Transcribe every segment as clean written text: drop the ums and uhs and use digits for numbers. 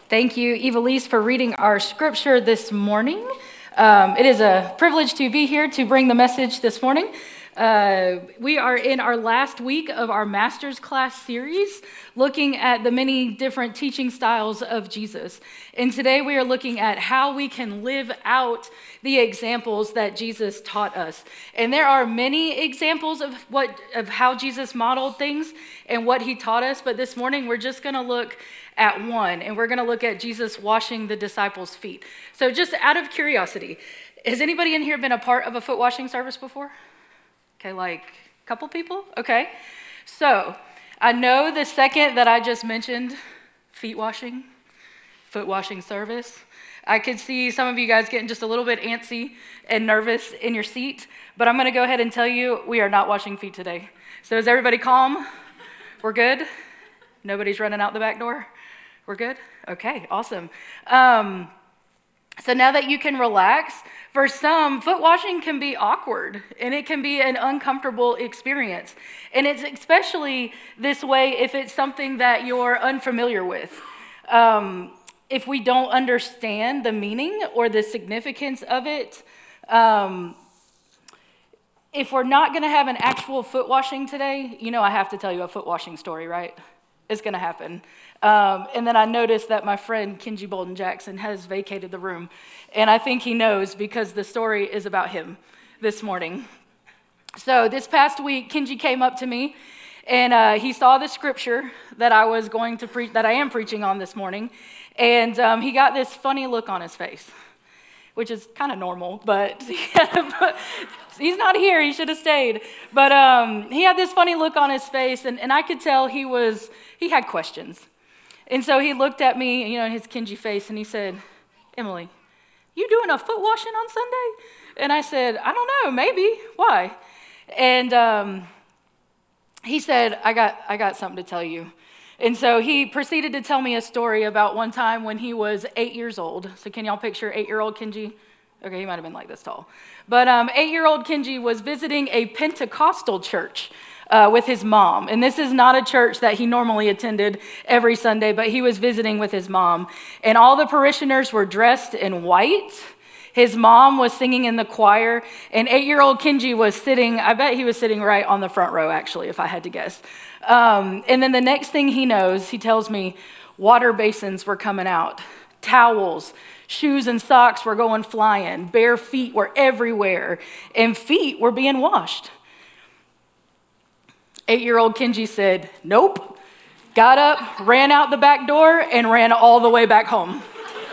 Thank you, Evilise, for reading our scripture this morning. It is a privilege to be here to bring the message this morning. We are in our last week of our master's class series, looking at the many different teaching styles of Jesus. And today we are looking at how we can live out the examples that Jesus taught us. And there are many examples of how Jesus modeled things and what he taught us. But this morning we're just going to look at one, and we're going to look at Jesus washing the disciples' feet. So just out of curiosity, has anybody in here been a part of a foot washing service before? Okay, like a couple people? Okay. So I know the second that I just mentioned, foot washing service, I could see some of you guys getting just a little bit antsy and nervous in your seat, but I'm going to go ahead and tell you we are not washing feet today. So is everybody calm? We're good? Nobody's running out the back door? We're good? Okay, awesome. So now that you can relax, for some, foot washing can be awkward and it can be an uncomfortable experience. And it's especially this way if it's something that you're unfamiliar with. If we don't understand the meaning or the significance of it, if we're not going to have an actual foot washing today, I have to tell you a foot washing story, right? It's going to happen. And then I noticed that my friend Kenji Bolden Jackson has vacated the room. And I think he knows because the story is about him this morning. So this past week, Kenji came up to me and he saw the scripture that I was going to preach, that I am preaching on this morning. And he got this funny look on his face, which is kind of normal, but he's not here. He should have stayed. But he had this funny look on his face, and I could tell he had questions. And so he looked at me, in his Kenji face, and he said, "Emily, you doing a foot washing on Sunday?" And I said, "I don't know, maybe. Why?" And he said, I got something to tell you. And so he proceeded to tell me a story about one time when he was 8 years old. So can y'all picture 8-year-old Kenji? Okay, he might have been like this tall. But 8-year-old Kenji was visiting a Pentecostal church with his mom. And this is not a church that he normally attended every Sunday, but he was visiting with his mom. And all the parishioners were dressed in white. His mom was singing in the choir, and 8-year-old Kenji was sitting, I bet he was sitting right on the front row, actually, if I had to guess. And then the next thing he knows, he tells me water basins were coming out, towels, shoes and socks were going flying, bare feet were everywhere, and feet were being washed. 8-year-old Kenji said, "Nope," got up, ran out the back door, and ran all the way back home.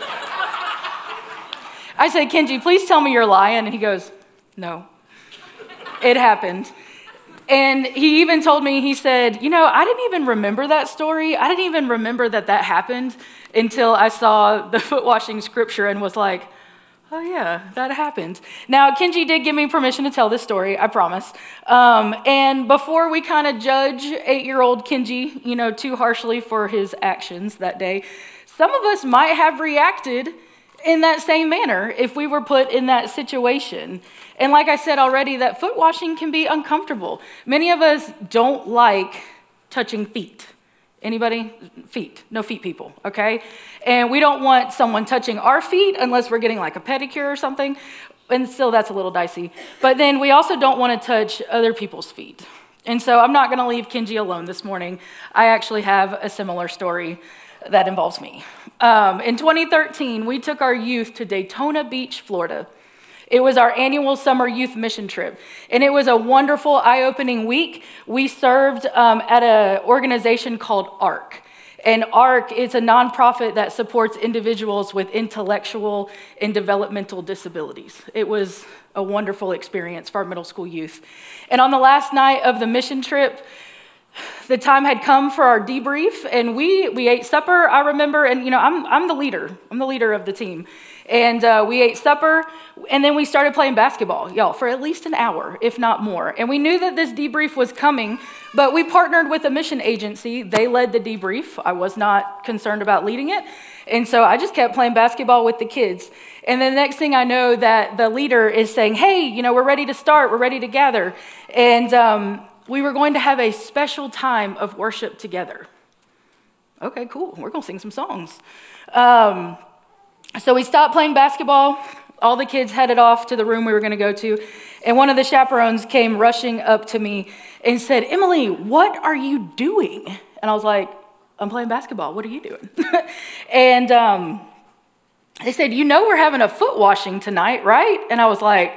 I said, "Kenji, please tell me you're lying." And he goes, "No, it happened." And he even told me, he said, "I didn't even remember that story. I didn't even remember that happened until I saw the foot washing scripture and was like, oh yeah, that happened." Now, Kenji did give me permission to tell this story, I promise. And before we kind of judge 8-year-old Kenji, too harshly for his actions that day, some of us might have reacted in that same manner if we were put in that situation. And like I said already, that foot washing can be uncomfortable. Many of us don't like touching feet. Anybody? Feet. No feet people, okay? And we don't want someone touching our feet unless we're getting like a pedicure or something. And still, that's a little dicey. But then we also don't want to touch other people's feet. And so I'm not going to leave Kenji alone this morning. I actually have a similar story that involves me. In 2013, we took our youth to Daytona Beach, Florida. It was our annual summer youth mission trip, and it was a wonderful, eye-opening week. We served at an organization called ARC, and ARC is a nonprofit that supports individuals with intellectual and developmental disabilities. It was a wonderful experience for our middle school youth. And on the last night of the mission trip, the time had come for our debrief, and we ate supper, I remember, and I'm the leader. I'm the leader of the team. And we ate supper, and then we started playing basketball, y'all, for at least an hour, if not more. And we knew that this debrief was coming, but we partnered with a mission agency. They led the debrief. I was not concerned about leading it. And so I just kept playing basketball with the kids. And then the next thing I know, that the leader is saying, "Hey, we're ready to start. We're ready to gather." And we were going to have a special time of worship together. Okay, cool. We're going to sing some songs. So we stopped playing basketball. All the kids headed off to the room we were going to go to. And one of the chaperones came rushing up to me and said, "Emily, what are you doing?" And I was like, "I'm playing basketball. What are you doing?" And they said, "We're having a foot washing tonight, right?" And I was like,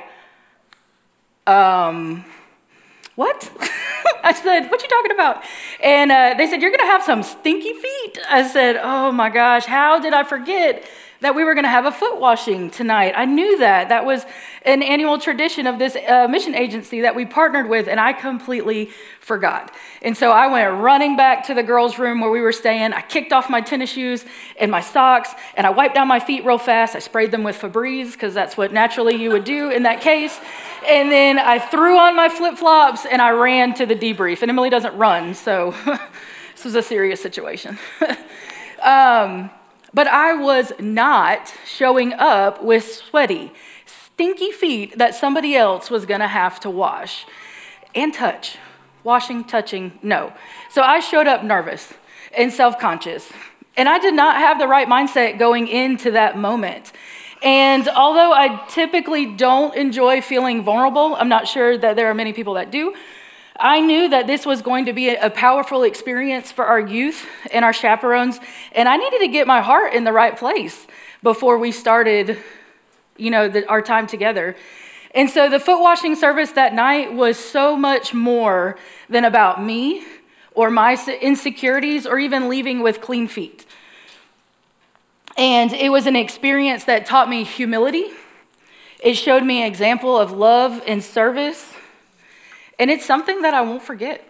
"What?" I said, "What you talking about?" And they said, "You're going to have some stinky feet." I said, "Oh my gosh, how did I forget that we were going to have a foot washing tonight?" I knew that. That was an annual tradition of this mission agency that we partnered with, and I completely forgot. And so I went running back to the girls' room where we were staying. I kicked off my tennis shoes and my socks, and I wiped down my feet real fast. I sprayed them with Febreze, because that's what naturally you would do in that case. And then I threw on my flip-flops, and I ran to the debrief. And Emily doesn't run, so this was a serious situation. But I was not showing up with sweaty, stinky feet that somebody else was going to have to wash and touch. Washing, touching, no. So I showed up nervous and self-conscious. And I did not have the right mindset going into that moment. And although I typically don't enjoy feeling vulnerable, I'm not sure that there are many people that do, I knew that this was going to be a powerful experience for our youth and our chaperones, and I needed to get my heart in the right place before we started, our time together. And so the foot washing service that night was so much more than about me or my insecurities or even leaving with clean feet. And it was an experience that taught me humility. It showed me an example of love and service. And it's something that I won't forget.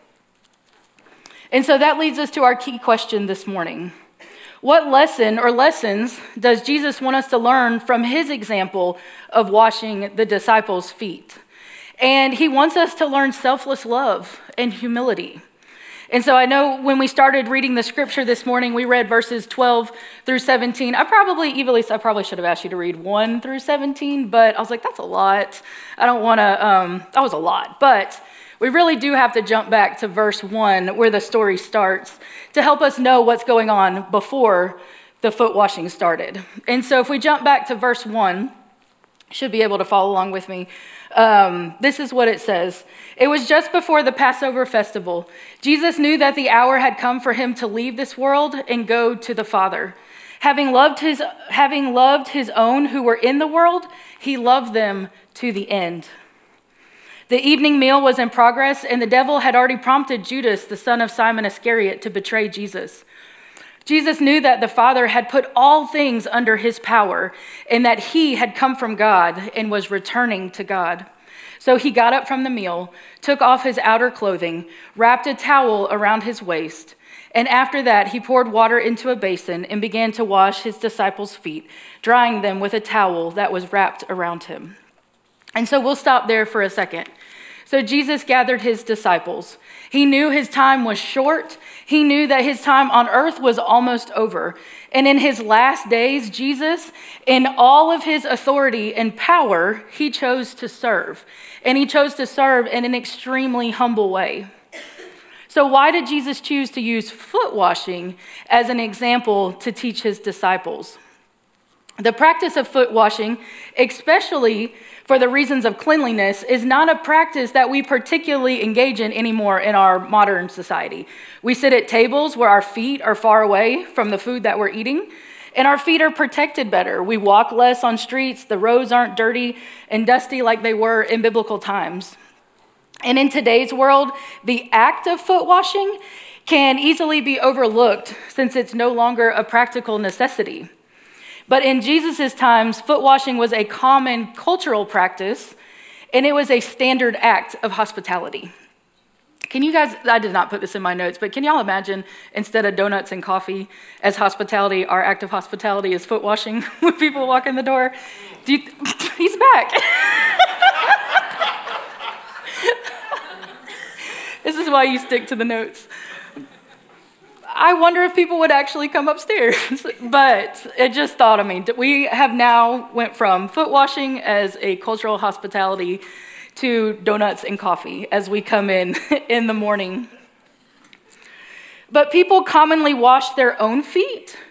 And so that leads us to our key question this morning. What lesson or lessons does Jesus want us to learn from his example of washing the disciples' feet? And he wants us to learn selfless love and humility. And so I know when we started reading the scripture this morning, we read verses 12 through 17. I probably should have asked you to read 1 through 17, but I was like, that's a lot. I don't want to, that was a lot. But we really do have to jump back to verse 1 where the story starts to help us know what's going on before the foot washing started. And so if we jump back to verse 1, should be able to follow along with me. This is what it says. It was just before the Passover festival. Jesus knew that the hour had come for him to leave this world and go to the Father. Having loved his own who were in the world, he loved them to the end. The evening meal was in progress, and the devil had already prompted Judas, the son of Simon Iscariot, to betray Jesus. Jesus knew that the Father had put all things under his power and that he had come from God and was returning to God. So he got up from the meal, took off his outer clothing, wrapped a towel around his waist, and after that he poured water into a basin and began to wash his disciples' feet, drying them with a towel that was wrapped around him. And so we'll stop there for a second. So Jesus gathered his disciples. He knew his time was short. He knew that his time on earth was almost over. And in his last days, Jesus, in all of his authority and power, he chose to serve. And he chose to serve in an extremely humble way. So why did Jesus choose to use foot washing as an example to teach his disciples? The practice of foot washing, especially for the reasons of cleanliness, is not a practice that we particularly engage in anymore in our modern society. We sit at tables where our feet are far away from the food that we're eating, and our feet are protected better. We walk less on streets. The roads aren't dirty and dusty like they were in biblical times. And in today's world, the act of foot washing can easily be overlooked since it's no longer a practical necessity. But in Jesus' times, foot washing was a common cultural practice, and it was a standard act of hospitality. Can you guys, I did not put this in my notes, but can y'all imagine instead of donuts and coffee as hospitality, our act of hospitality is foot washing when people walk in the door? He's back. This is why you stick to the notes. I wonder if people would actually come upstairs, but it just thought of me. We have now went from foot washing as a cultural hospitality to donuts and coffee as we come in the morning. But people commonly wash their own feet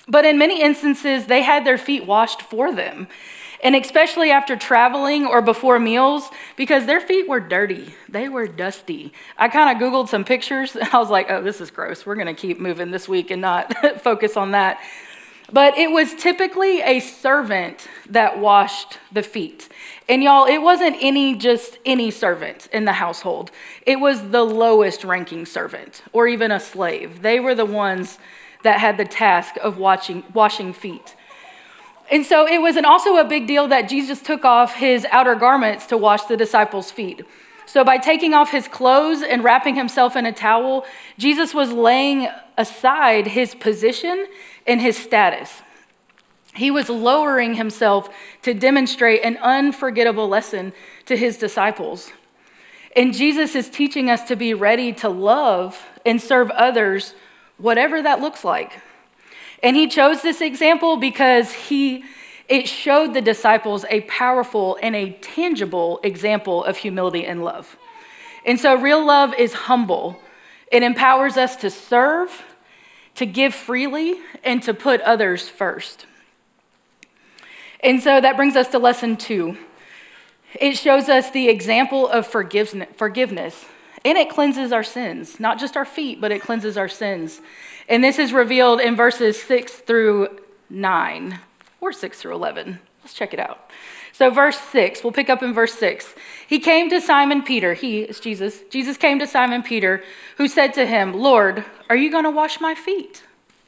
But in many instances, they had their feet washed for them. And especially after traveling or before meals, because their feet were dirty. They were dusty. I kind of Googled some pictures. And I was like, oh, this is gross. We're going to keep moving this week and not focus on that. But it was typically a servant that washed the feet. And y'all, it wasn't just any servant in the household. It was the lowest ranking servant or even a slave. They were the ones that had the task of washing feet. And so it was also a big deal that Jesus took off his outer garments to wash the disciples' feet. So by taking off his clothes and wrapping himself in a towel, Jesus was laying aside his position and his status. He was lowering himself to demonstrate an unforgettable lesson to his disciples. And Jesus is teaching us to be ready to love and serve others, whatever that looks like. And he chose this example because it showed the disciples a powerful and a tangible example of humility and love. And so real love is humble. It empowers us to serve, to give freely, and to put others first. And so that brings us to lesson 2. It shows us the example of forgiveness, and it cleanses our sins, not just our feet, but it cleanses our sins. And this is revealed in verses 6 through 9, or 6 through 11. Let's check it out. So verse 6, we'll pick up in verse 6. He came to Simon Peter, he is Jesus. Jesus came to Simon Peter, who said to him, Lord, are you going to wash my feet?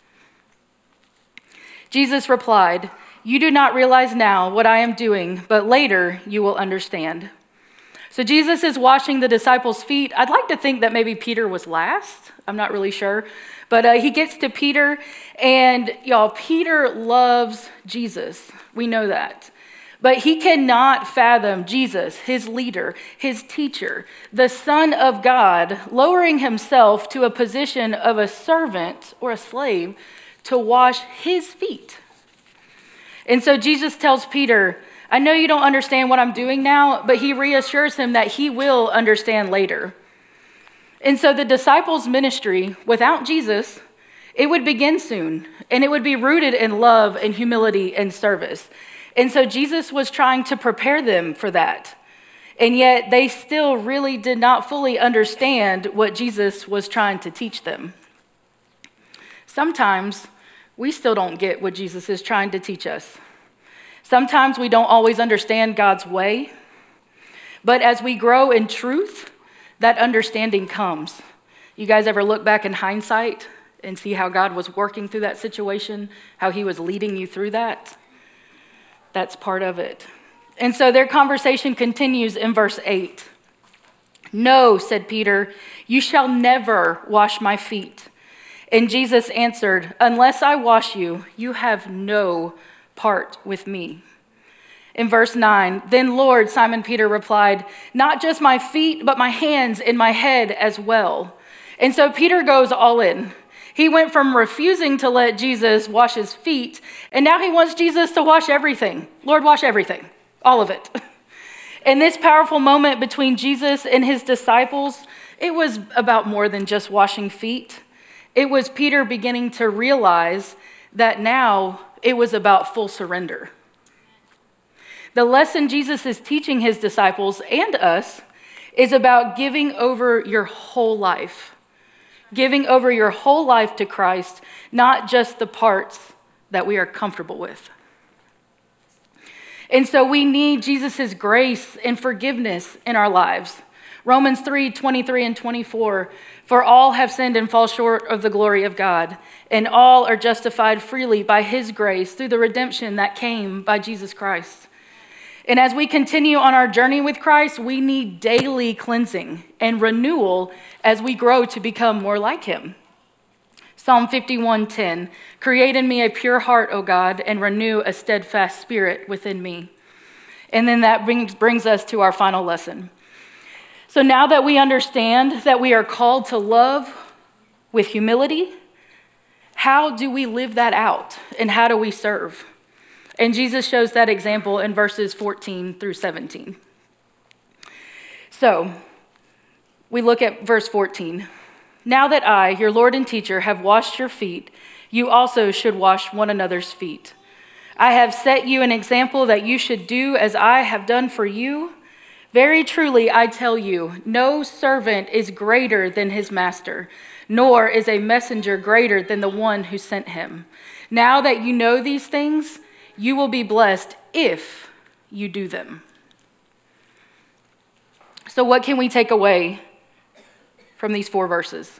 Jesus replied, you do not realize now what I am doing, but later you will understand. So Jesus is washing the disciples' feet. I'd like to think that maybe Peter was last. I'm not really sure. But he gets to Peter, and y'all, Peter loves Jesus. We know that. But he cannot fathom Jesus, his leader, his teacher, the Son of God, lowering himself to a position of a servant or a slave to wash his feet. And so Jesus tells Peter, I know you don't understand what I'm doing now, but he reassures him that he will understand later. And so the disciples' ministry, without Jesus, it would begin soon, and it would be rooted in love and humility and service. And so Jesus was trying to prepare them for that. And yet they still really did not fully understand what Jesus was trying to teach them. Sometimes we still don't get what Jesus is trying to teach us. Sometimes we don't always understand God's way. But as we grow in truth, that understanding comes. You guys ever look back in hindsight and see how God was working through that situation, how he was leading you through that? That's part of it. And so their conversation continues in verse 8. No, said Peter, you shall never wash my feet. And Jesus answered, unless I wash you, you have no part with me. In verse 9, then Lord, Simon Peter replied, not just my feet, but my hands and my head as well. And so Peter goes all in. He went from refusing to let Jesus wash his feet, and now he wants Jesus to wash everything. Lord, wash everything, all of it. In this powerful moment between Jesus and his disciples, it was about more than just washing feet. It was Peter beginning to realize that now it was about full surrender. The lesson Jesus is teaching his disciples and us is about giving over your whole life. Giving over your whole life to Christ, not just the parts that we are comfortable with. And so we need Jesus' grace and forgiveness in our lives. Romans 3:23 and 24, for all have sinned and fall short of the glory of God, and all are justified freely by his grace through the redemption that came by Jesus Christ. And as we continue on our journey with Christ, we need daily cleansing and renewal as we grow to become more like him. Psalm 51:10, create in me a pure heart, O God, and renew a steadfast spirit within me. And then that brings us to our final lesson. So now that we understand that we are called to love with humility, how do we live that out and how do we serve? And Jesus shows that example in verses 14 through 17. So we look at verse 14. Now that I, your Lord and teacher, have washed your feet, you also should wash one another's feet. I have set you an example that you should do as I have done for you. Very truly, I tell you, no servant is greater than his master, nor is a messenger greater than the one who sent him. Now that you know these things, you will be blessed if you do them. So what can we take away from these 4 verses?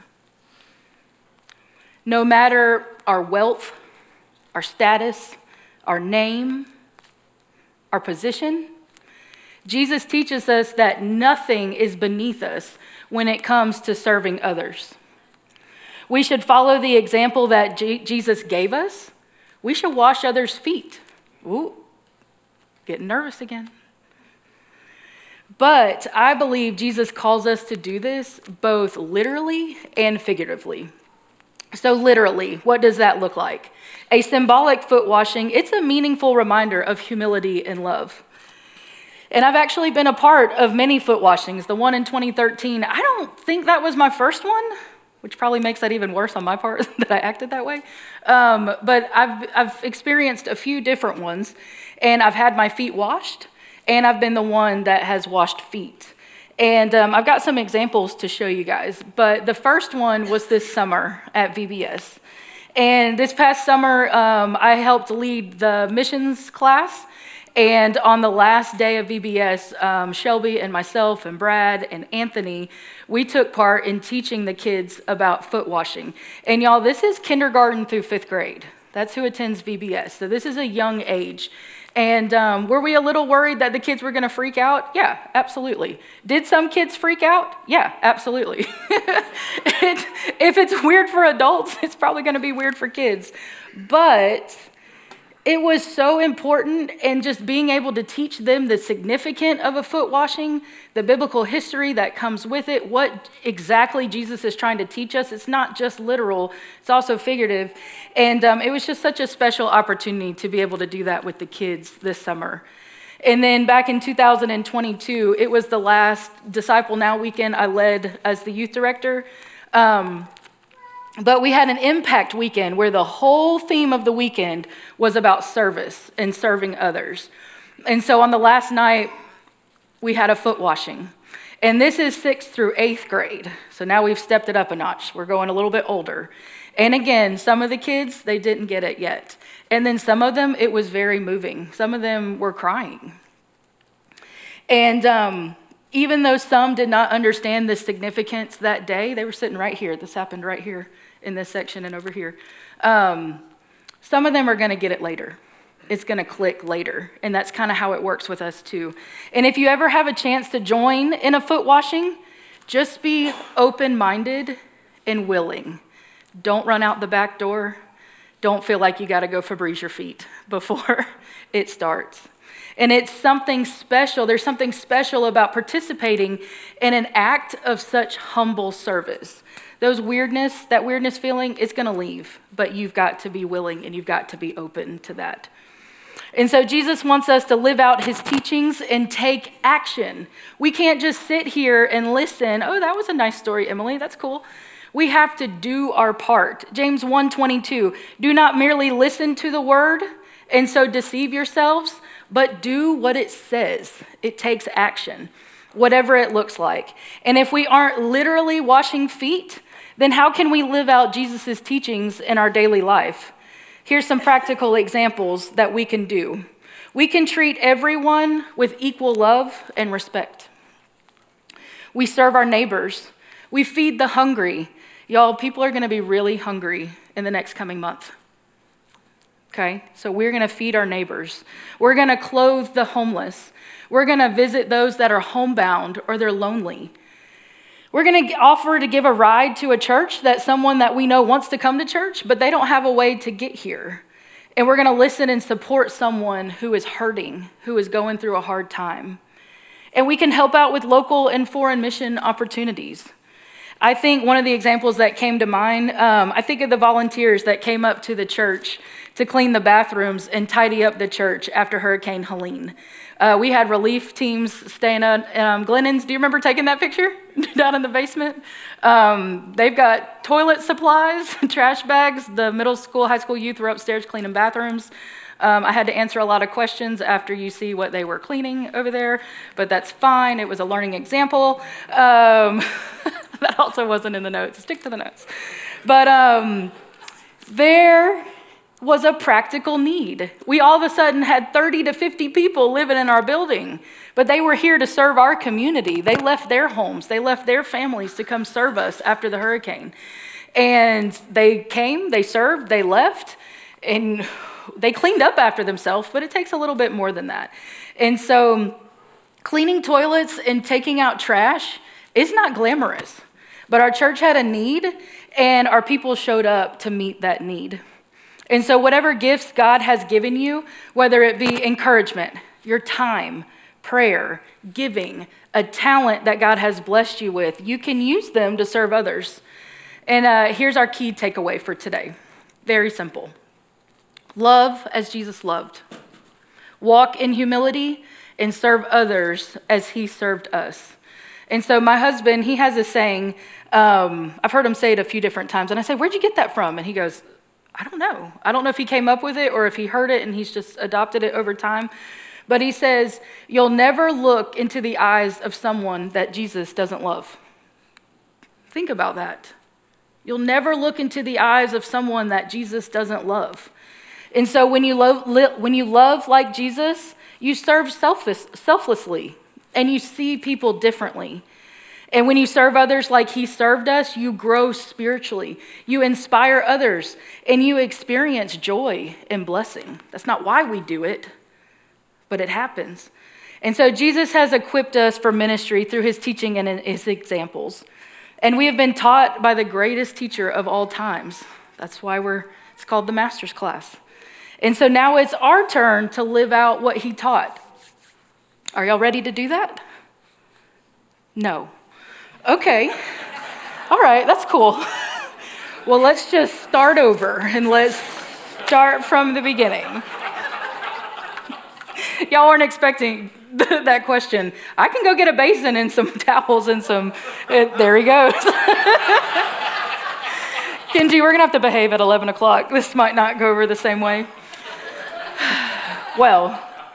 No matter our wealth, our status, our name, our position, Jesus teaches us that nothing is beneath us when it comes to serving others. We should follow the example that Jesus gave us. We should wash others' feet. Ooh, getting nervous again. But I believe Jesus calls us to do this both literally and figuratively. So literally, what does that look like? A symbolic foot washing, it's a meaningful reminder of humility and love. And I've actually been a part of many foot washings. The one in 2013, I don't think that was my first one, which probably makes that even worse on my part that I acted that way. But I've experienced a few different ones, and I've had my feet washed, and I've been the one that has washed feet. And I've got some examples to show you guys. But the first one was this summer at VBS. And this past summer, I helped lead the missions class. And on the last day of VBS, Shelby and myself and Brad and Anthony, we took part in teaching the kids about foot washing. And y'all, this is kindergarten through 5th grade. That's who attends VBS. So this is a young age. And were we a little worried that the kids were going to freak out? Yeah, absolutely. Did some kids freak out? Yeah, absolutely. If it's weird for adults, it's probably going to be weird for kids. But it was so important, and just being able to teach them the significance of a foot washing, the biblical history that comes with it, what exactly Jesus is trying to teach us. It's not just literal, it's also figurative. And it was just such a special opportunity to be able to do that with the kids this summer. And then back in 2022, it was the last Disciple Now weekend I led as the youth director. But we had an impact weekend where the whole theme of the weekend was about service and serving others. And so on the last night, we had a foot washing. And this is 6th through 8th grade. So now we've stepped it up a notch. We're going a little bit older. And again, some of the kids, they didn't get it yet. And then some of them, it was very moving. Some of them were crying. And even though some did not understand the significance that day, they were sitting right here. This happened right here in this section and over here. Some of them are going to get it later. It's going to click later. And that's kind of how it works with us too. And if you ever have a chance to join in a foot washing, just be open-minded and willing. Don't run out the back door. Don't feel like you got to go Febreze your feet before it starts. And it's something special. There's something special about participating in an act of such humble service. That weirdness feeling, it's going to leave, but you've got to be willing and you've got to be open to that. And so Jesus wants us to live out his teachings and take action. We can't just sit here and listen. Oh, that was a nice story, Emily. That's cool. We have to do our part. James 1:22, do not merely listen to the word and so deceive yourselves, but do what it says. It takes action, whatever it looks like. And if we aren't literally washing feet, then how can we live out Jesus' teachings in our daily life? Here's some practical examples that we can do. We can treat everyone with equal love and respect. We serve our neighbors. We feed the hungry. Y'all, people are going to be really hungry in the next coming month. Okay, so we're going to feed our neighbors. We're going to clothe the homeless. We're going to visit those that are homebound or they're lonely. We're going to offer to give a ride to a church that someone that we know wants to come to church, but they don't have a way to get here. And we're going to listen and support someone who is hurting, who is going through a hard time. And we can help out with local and foreign mission opportunities. I think one of the examples that came to mind, I think of the volunteers that came up to the church to clean the bathrooms and tidy up the church after Hurricane Helene. We had relief teams staying at Glennon's. Do you remember taking that picture down in the basement? They've got toilet supplies, trash bags. The middle school, high school youth were upstairs cleaning bathrooms. I had to answer a lot of questions after you see what they were cleaning over there, but that's fine. It was a learning example. That also wasn't in the notes. Stick to the notes. But there was a practical need. We all of a sudden had 30 to 50 people living in our building, but they were here to serve our community. They left their homes. They left their families to come serve us after the hurricane. And they came, they served, they left, and they cleaned up after themselves, but it takes a little bit more than that. And so cleaning toilets and taking out trash is not glamorous, but our church had a need, and our people showed up to meet that need. And so whatever gifts God has given you, whether it be encouragement, your time, prayer, giving, a talent that God has blessed you with, you can use them to serve others. And here's our key takeaway for today. Very simple. Love as Jesus loved. Walk in humility and serve others as he served us. And so my husband, he has a saying, I've heard him say it a few different times, and I say, where'd you get that from? And he goes, I don't know. I don't know if he came up with it or if he heard it and he's just adopted it over time. But he says, you'll never look into the eyes of someone that Jesus doesn't love. Think about that. You'll never look into the eyes of someone that Jesus doesn't love. And so when you love like Jesus, you serve selflessly and you see people differently. And when you serve others like he served us, you grow spiritually. You inspire others, and you experience joy and blessing. That's not why we do it, but it happens. And so Jesus has equipped us for ministry through his teaching and his examples. And we have been taught by the greatest teacher of all times. That's why it's called the Master's Class. And so now it's our turn to live out what he taught. Are y'all ready to do that? No. Okay. All right, that's cool. Well, let's just start over and let's start from the beginning. Y'all weren't expecting that question. I can go get a basin and some towels and some, there he goes. Kenji, we're gonna have to behave at 11 o'clock. This might not go over the same way. Well,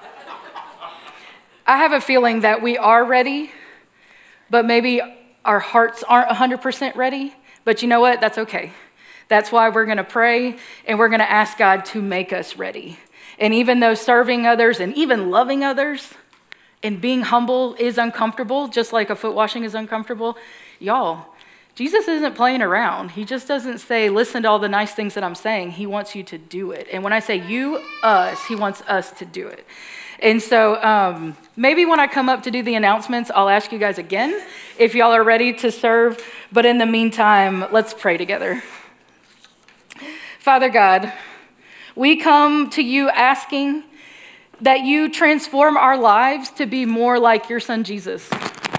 I have a feeling that we are ready, but maybe our hearts aren't 100% ready, but you know what? That's okay. That's why we're going to pray, and we're going to ask God to make us ready. And even though serving others and even loving others and being humble is uncomfortable, just like a foot washing is uncomfortable, y'all, Jesus isn't playing around. He just doesn't say, listen to all the nice things that I'm saying. He wants you to do it. And when I say you, us, he wants us to do it. And so maybe when I come up to do the announcements, I'll ask you guys again if y'all are ready to serve. But in the meantime, let's pray together. Father God, we come to you asking that you transform our lives to be more like your son, Jesus.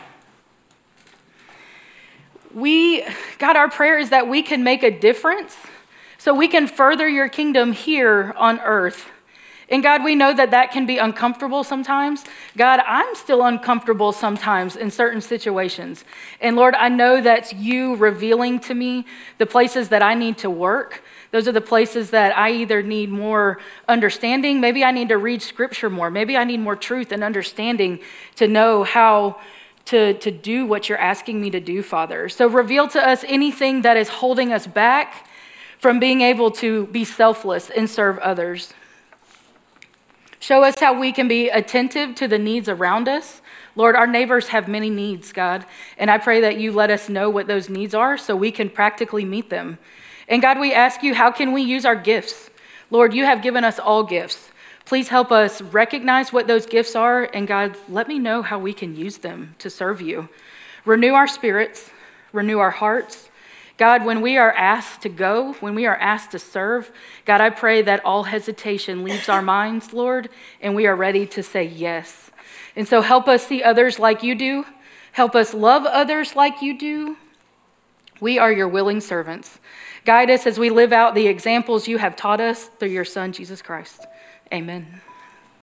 God, our prayer is that we can make a difference so we can further your kingdom here on earth. And God, we know that that can be uncomfortable sometimes. God, I'm still uncomfortable sometimes in certain situations. And Lord, I know that's you revealing to me the places that I need to work. Those are the places that I either need more understanding. Maybe I need to read scripture more. Maybe I need more truth and understanding to know how to do what you're asking me to do, Father. So reveal to us anything that is holding us back from being able to be selfless and serve others. Show us how we can be attentive to the needs around us. Lord, our neighbors have many needs, God, and I pray that you let us know what those needs are so we can practically meet them. And God, we ask you, how can we use our gifts? Lord, you have given us all gifts. Please help us recognize what those gifts are, and God, let me know how we can use them to serve you. Renew our spirits, renew our hearts. God, when we are asked to go, when we are asked to serve, God, I pray that all hesitation leaves our minds, Lord, and we are ready to say yes. And so help us see others like you do. Help us love others like you do. We are your willing servants. Guide us as we live out the examples you have taught us through your Son, Jesus Christ. Amen.